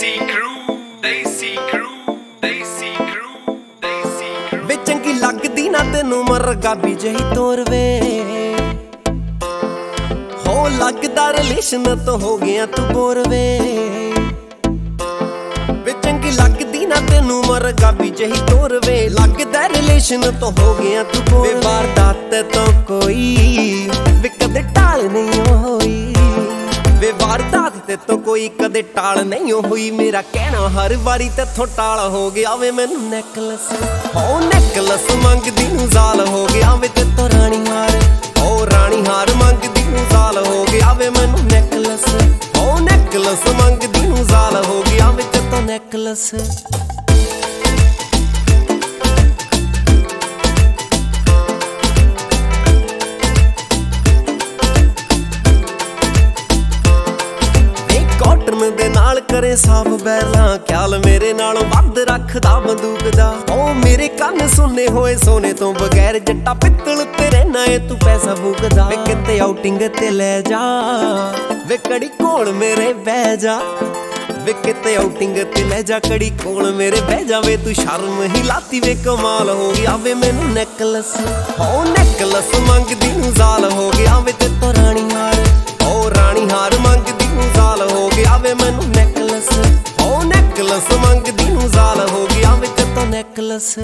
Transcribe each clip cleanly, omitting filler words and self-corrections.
ਵੇ ਚੰਗੀ ਲੱਗਦੀ ਨਾ ਤੈਨੂੰ ਮਰਗਾਬੀ ਜਹੀ ਤੋਰ ਵੇ ਹੋ ਲੱਗਦਾ ਰਿਲੇਸ਼ਨ ਤੋਂ ਹੋ ਗਿਆ ਤੂੰ ਬੋਰ ਵੇ ਚੰਗੀ ਲੱਗਦੀ ਨਾ ਤੈਨੂੰ ਮਰਗਾਬੀ ਜਹੀ ਤੋਰ ਵੇ ਲੱਗਦਾ ਰਿਲੇਸ਼ਨ ਤੋਂ ਹੋ ਗਿਆ ਤੂੰ ਬੋਰ ਵੇ ਵਾਰਦਾਤ ਤੋਂ ਕੋਈ ਵੇ ਕਦੇ ਟਾਲ ਨਹੀਂ ਹੋਈ ਵੇ ਵਾਰਦਾਤ ਤੇ ਤੋਂ ਕੋਈ ਕਦੇ ਟਾਲ ਨਹੀਂ ਹੋਈ ਮੇਰਾ ਕਹਿਣਾ ਹਰ ਵਾਰੀ ਤੇਥੋਂ ਟਾਲ ਹੋ ਗਿਆ ਵੇ ਮੈਨੂੰ ਨੈਕਲਸ ਹੋ ਨੈਕਲਸ ਮੰਗਦੀ ਨੂੰ ਜ਼ਾਲ ਹੋ ਗਿਆ ਵੇ ਤੇਤੋਂ ਰਾਣੀ ਹਾਰ ਹੋ ਰਾਣੀ ਹਾਰ ਮੰਗਦੀ ਨੂੰ ਜ਼ਾਲ ਹੋ ਗਿਆ ਵੇ ਮੈਨੂੰ ਨੈਕਲਸ ਹੋ ਨੈਕਲਸ ਮੰਗਦੀ ਨੂੰ ਜ਼ਾਲ ਹੋ ਗਿਆ ਵੇ ਤੇਤੋਂ ਨੈਕਲਸ ਦੇ ਨਾਲ ਕਰੇ ਸਾਫ ਬੈਲਾਂ ਖਿਆਲ ਮੇਰੇ ਨਾਲੋਂ ਵੱਧ ਰੱਖਦਾ ਬੰਦੂਕ ਦਾ ਉਹ ਮੇਰੇ ਕੰਨ ਸੁੰਨੇ ਹੋਏ ਸੋਨੇ ਤੋਂ ਬਗੈਰ ਜੱਟਾ ਪਿੱਤਲ ਤੇ ਰਹਿਣਾ ਏ ਤੂੰ ਪੈਸਾ ਫੂਕਦਾ ਵੇ ਕਿਤੇ ਆਊਟਿੰਗ ਤੇ ਲੈ ਜਾ ਵੇ ਕੜੀ ਕੋਲ ਮੇਰੇ ਬਹਿ ਜਾ ਵੇ ਕਿਤੇ ਆਊਟਿੰਗ ਤੇ ਲੈ ਜਾ ਕੜੀ ਕੋਲ ਮੇਰੇ ਬਹਿ ਜਾਵੇ ਤੂੰ ਸ਼ਰਮ ਹੀ ਲਾਤੀ ਵੇ ਕਮਾਲ ਹੋ ਗਿਆ ਵੇ ਮੈਨੂੰ ਨੈਕਲਸ ਹੋ ਨੈਕਲਸ ਮੰਗਦੀ ਨੂੰ ਜ਼ਾਲ ਹੋ ਗਿਆ ਵੇ ਤੇਤੋਂ ਰਾਣੀ ਹਾਰ ਹੋ ਰਾਣੀ ਹਾਰ ਮੰਗਦੀ ਨੂੰ ਜ਼ਾਲ ਹੋ ਗਿਆ ਵੇ ਮੈਨੂੰ ਨੈਕਲਸ ਹੋ ਨੈਕਲਸ ਮੰਗਦੀ ਨੂੰ ਜ਼ਾਲ ਹੋ ਗਿਆ ਵੇ ਤੇਤੋਂ ਨੈਕਲਸ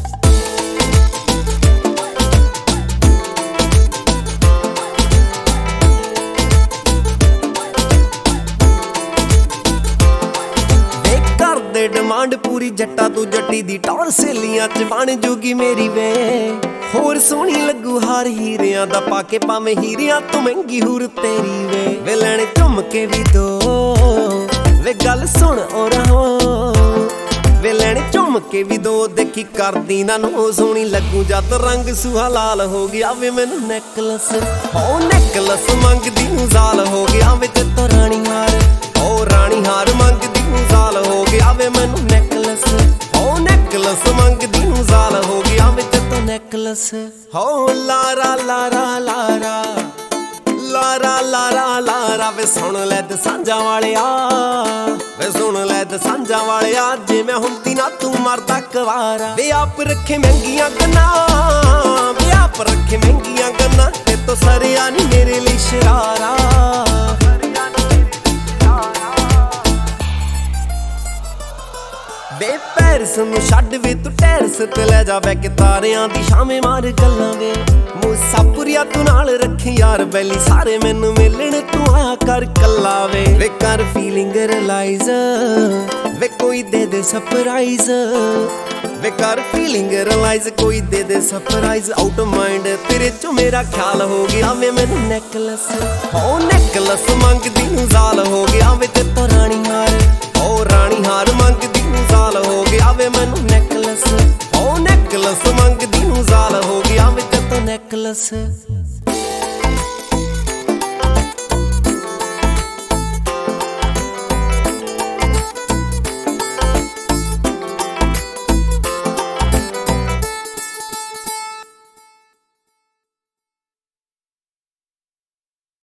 ਡਿਮਾਂਡ ਪੂਰੀ ਜੱਟਾ ਤੂੰ ਜੱਟੀ ਦੀ ਟੌਰ ਸੇਲੀਆਂ ਚ ਬਣ ਜੂਗੀ ਮੇਰੀ ਵੇ ਹੋਰ ਸੋਹਣੀ ਲੱਗੂ ਹਾਰ ਹੀਰਿਆਂ ਦਾ ਪਾ ਕੇ ਭਾਵੇਂ ਹੀਰਿਆਂ ਤੋਂ ਮਹਿੰਗੀ ਹੂਰ ਤੇਰੀ ਵੇ ਲੈਣ ਝੁੰਮ ਕੇ ਵੀ ਦੋ ਵੇ ਗੱਲ ਸੁਣ ਔਰ ਹੋ ਵੇ ਲੈਣ ਝੁੰਮ ਕੇ ਵੀ ਦੋ ਦੇਖੀ ਕਰਦੀ ਨਾ ਨੋ ਸੋਹਣੀ ਲੱਗੂ ਜਦ ਰੰਗ ਸੁਹਾ ਲਾਲ ਹੋ ਗਿਆ ਵੇ ਮੈਨੂੰ ਨੈਕਲਸ ਹੋ ਨੈਕਲਸ ਮੰਗਦੀ ਨੂੰ ਜ਼ਾਲ ਹੋ ਗਿਆ ਵੇ ਤੇਤੋਂ ਰਾਣੀ ਹਾਰ ਹੋ ਰਾਣੀ ਹਾਰ ਮੰਗਦੀ ਨੂੰ ਜ਼ਾਲ ਹੋ ਗਿਆ ਵੇ ਮੈਨੂੰ ਨੈਕਲਸ ਹੋ ਨੈਕਲਸ ਮੰਗਦੀ ਨੂੰ ਜ਼ਾਲ ਹੋ ਗਿਆ ਵੇ ਤੇਤੋਂ ਨੈਕਲਸ ਹੋ ਲਾਰਾ ਲਾਰਾ ਲਾਰਾ ਲਾਰਾ ਲਾਰਾ ਲਾਰਾ ਵੇ ਸੁਣ ਲੈ ਦਸਾਂਝਾਂ ਵਾਲਿਆ ਵੇ ਸੁਣ ਲੈ ਦਸਾਂਝਾਂ ਵਾਲਿਆ ਜੇ ਮੈਂ ਹੁੰਦੀ ਨਾ ਤੂੰ ਮਰਦਾ ਕੁਵਾਰਾ ਵੇ ਆਪ ਰੱਖੇ ਮਹਿੰਗੀਆਂ ਗੰਨਾਂ ਵੇ ਆਪ ਰੱਖੇ ਮਹਿੰਗੀਆਂ ਗੰਨਾਂ ਤੇਤੋਂ ਸਰਿਆ ਨੀ ਮੇਰੇ ਲਈ ਸ਼ਰਾਰਾ ਵੇ ਪੈਰਸ ਨੂੰ ਛੱਡ ਵੇ ਤੂੰ ਟੈਰਸ ਤੇ ਲੈ ਜਾ ਬੈ ਕੇ ਤਾਰਿਆਂ ਦੀ ਛਾਵੇਂ ਮਾਰ ਗੱਲਾਂ ਵੇ ਮੁਸਾਫਰੀਆ ਤੂੰ ਨਾਲ ਰੱਖੀ ਯਾਰ ਬੈਲੀ ਸਾਰੇ ਮੈਨੂੰ ਮਿਲਣ ਤੂੰ ਆ ਕਰ ਕੱਲਾ ਵੇ ਕਰ ਫੀਲਿੰਗ ਰਿਅਲਾਈਜ਼ ਵੇ ਕੋਈ ਦੇ ਦੇ ਸਰਪ੍ਰਾਈਜ਼ ਵੇ ਕਰ ਫੀਲਿੰਗ ਰਿਅਲਾਈਜ਼ ਕੋਈ ਦੇ ਦੇ ਸਰਪ੍ਰਾਈਜ਼ ਆਊਟ ਮਾਈਂਡ ਤੇਰੇ ਚੋਂ ਮੇਰਾ ਖਿਆਲ ਹੋ ਗਿਆ ਵੇ ਮੈਨੂੰ ਨੈਕਲਸ ਹੋ ਨੈਕਲਸ ਮੰਗਦੀ ਨੂੰ ਜ਼ਾਲ ਹੋ ਗਿਆ ਵੇ ਤੇਤੋਂ ਰਾਣੀ ਹਾਰ ਹੋ ਰਾਣੀ ਹਾਰ ਮੰਗਦੀ ਨੂੰ ਜ਼ਾਲ ਹੋ ਗਿਆ ਵੇ ਮੈਨੂੰ ਨੈਕਲਸ ਹੋ ਨੈਕਲਸ ਮੰਗਦੀ ਨੂੰ ਜ਼ਾਲ ਹੋ ਗਿਆ ਵੇ ਤੇਤੋਂ ਨੈਕਲਸ